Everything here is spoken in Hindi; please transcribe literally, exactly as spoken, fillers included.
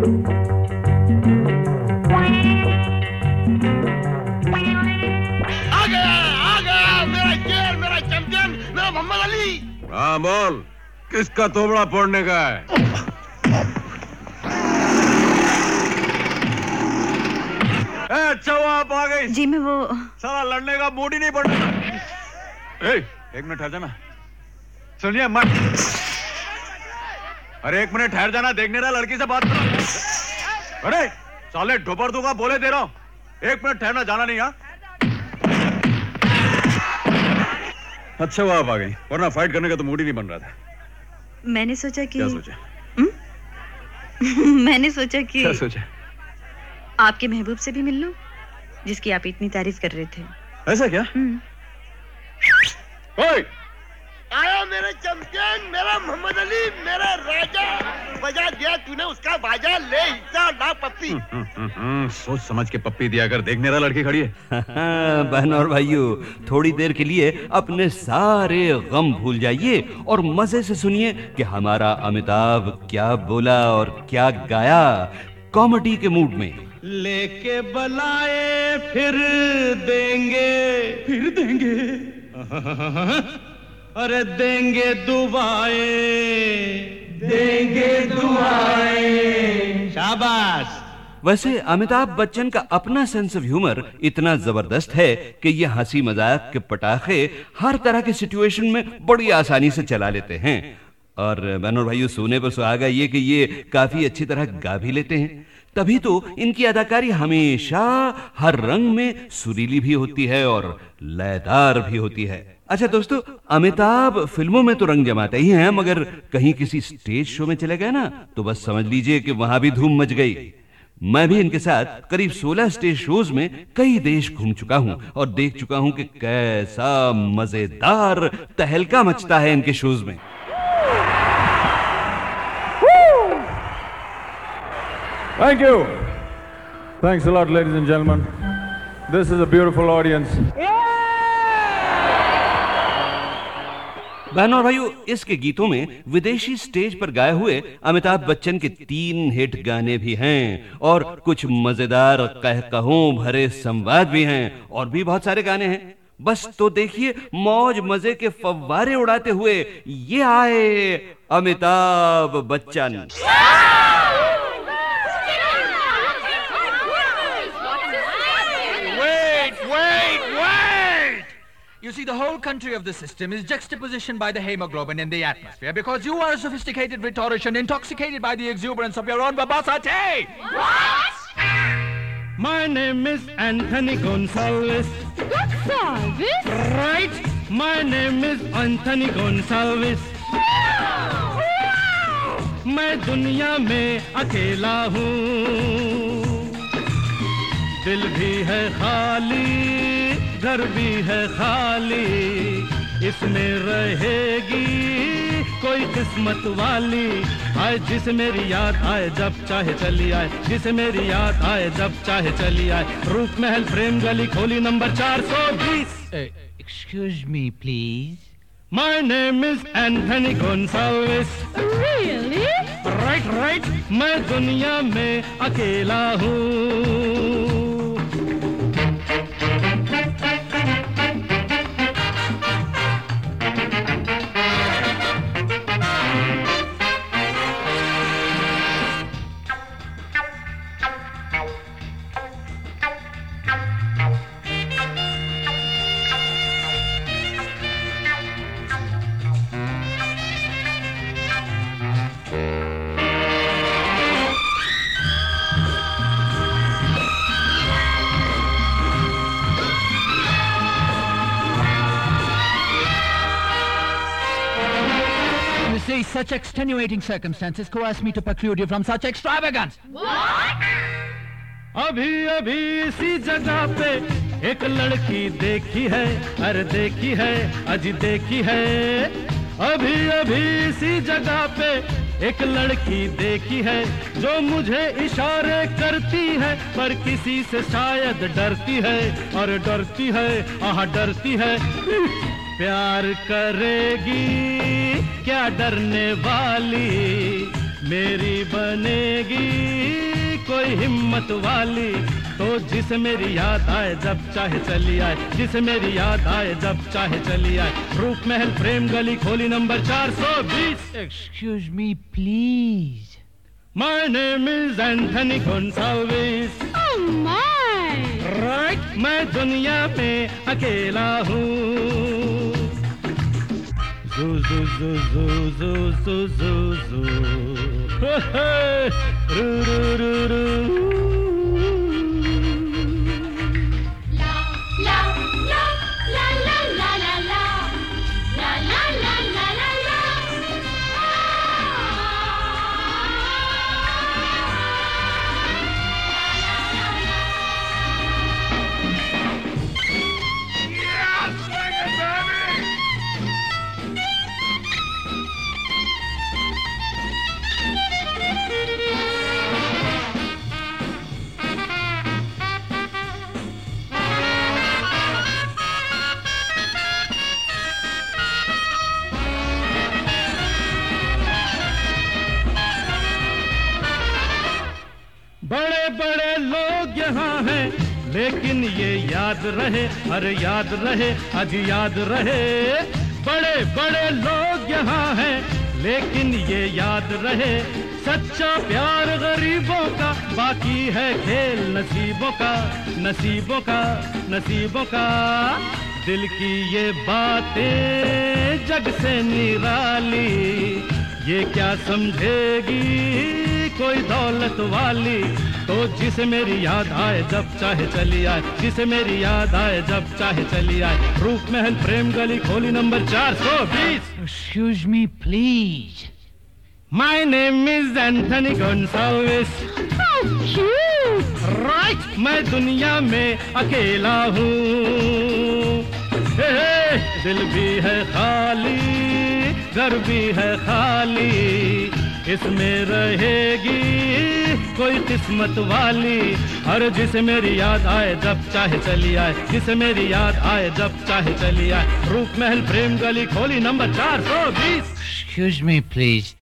आ गया, आ गया मेरा शेर, मेरा चैंपियन, मेरा मोहम्मद अली। हाँ बोल, किसका तोबड़ा फोड़ने का है? ए, अच्छा हुआ आप आ गई। जी मैं वो साला लड़ने का मूड ही नहीं पड़ रहा। ए, एक मिनट ठहर जाना। सुनिए मत। अरे एक मिनट ठहर जाना, देखने रहा लड़की से बात करो। अरे साले ढोपर दूंगा, बोले दे रहा हूँ। एक मिनट ठहरना, जाना नहीं। यहाँ अच्छा हुआ आप आ गई, वरना फाइट करने का तो मूड ही नहीं बन रहा था। मैंने सोचा कि क्या सोचा? मैंने सोचा कि क्या सोचा? आपके महबूब से भी मिल लूं, जिसकी आप इतनी तारीफ कर रहे थे। ऐसा क्या? ओए! आया मेरे चैंपियन, मेरा मोहम्मद अली, मेरा राजा। बजा दिया तूने उसका बाजा, ले हिस्सा ला पप्पी। सोच समझ के पप्पी दिया कर, देखने रहा लड़की खड़ी है। बहन और भाइयों, थोड़ी देर के लिए अपने सारे गम भूल जाइए और मजे से सुनिए कि हमारा अमिताभ क्या बोला और क्या गाया कॉमेडी के मूड में। लेके बलाए फिर देंगे, फिर देंगे, अरे देंगे दुआएं, देंगे दुआएं। शाबाश। वैसे अमिताभ बच्चन का अपना सेंस ऑफ ह्यूमर इतना जबरदस्त है कि ये हंसी मजाक के पटाखे हर तरह के सिचुएशन में बड़ी आसानी से चला लेते हैं। और बहनों भाइयों, सोने पर सुहागा ये कि ये काफी अच्छी तरह गा भी लेते हैं, तभी तो इनकी अदाकारी हमेशा हर रंग में सुरीली भी होती है और लयदार भी होती है। अच्छा दोस्तों, अमिताभ फिल्मों में तो रंग जमाते ही हैं, मगर कहीं किसी स्टेज शो में चले गए ना तो बस समझ लीजिए कि वहां भी धूम मच गई। मैं भी इनके साथ करीब सोलह स्टेज शोज में कई देश घूम चुका हूं और देख चुका हूं कि कैसा मजेदार तहलका मचता है इनके शोज में। Thank you. Thanks a lot, ladies and gentlemen. This is a beautiful audience. बहनों और भाइयों, इसके गीतों में विदेशी स्टेज पर गाए हुए अमिताभ बच्चन के तीन हिट गाने भी हैं और कुछ मजेदार कहकहों भरे संवाद भी हैं और भी बहुत सारे गाने हैं। बस तो देखिए, मौज मजे के फव्वारे उड़ाते हुए ये आए Amitabh Bachchan. You see, the whole country of the system is juxtapositioned by the hemoglobin in the atmosphere because you are a sophisticated rhetorician intoxicated by the exuberance of your own verbosity. What? My name is Anthony Gonsalves. Gonsalves? Right. My name is Anthony Gonsalves. मैं दुनिया में अकेला हूँ, दिल भी है खाली, घर भी है खाली, इसमें रहेगी कोई किस्मत वाली। आए जिसे मेरी याद आए जब चाहे चली आए, जिसे मेरी याद आए जब चाहे चली आए। रूप महल प्रेम गली खोली नंबर चार सौ बीस। Excuse me, please. My name is Anthony Gonsalves. Really? Right, right. मैं दुनिया में अकेला हूँ। See, such extenuating circumstances coerce me to preclude you from such extravagance. What? अभी अभी इसी जगह पे एक लड़की देखी है, अरे देखी है, अजी देखी है। अभी अभी इसी जगह पे एक लड़की देखी है जो मुझे इशारे करती है, पर किसी से शायद डरती है, और डरती है, आह डरती है। प्यार करेगी क्या डरने वाली, मेरी बनेगी कोई हिम्मत वाली, तो जिसे मेरी याद आए जब चाहे चली आए, जिसे मेरी याद आए जब चाहे चली आए। रूप महल प्रेम गली खोली नंबर चार सौ बीस। Excuse me, please. My name is Anthony Gonsalves. Oh my! Right, मैं दुनिया में अकेला हूँ। Zoo zoo zoo zoo zoo zoo zoo zoo. Hey hey, ru ru ru ru. La la la la la la la la la la la la la la. बड़े बड़े लोग यहाँ हैं, लेकिन ये याद रहे, अरे याद रहे, आज याद रहे। बड़े बड़े लोग यहाँ हैं, लेकिन ये याद रहे, सच्चा प्यार गरीबों का, बाकी है खेल नसीबों का, नसीबों का, नसीबों का। दिल की ये बातें जग से निराली, ये क्या समझेगी कोई दौलत वाली, तो जिसे मेरी याद आए जब चाहे चली आए, जिसे मेरी याद आए जब चाहे चली आए। रूप महल प्रेम गली खोली नंबर चार सौ बीस। Excuse me, please. My name is Anthony Gonsalves. How cute! Right, मैं दुनिया में अकेला हूँ। हे, हे, दिल भी है खाली, घर भी है खाली, इसमें रहेगी कोई किस्मत वाली। हर जिसे मेरी याद आए जब चाहे चली आए, जिसे मेरी याद आए जब चाहे चली आए। रूप महल प्रेम गली खोली नंबर चार सौ बीस। Excuse me, please.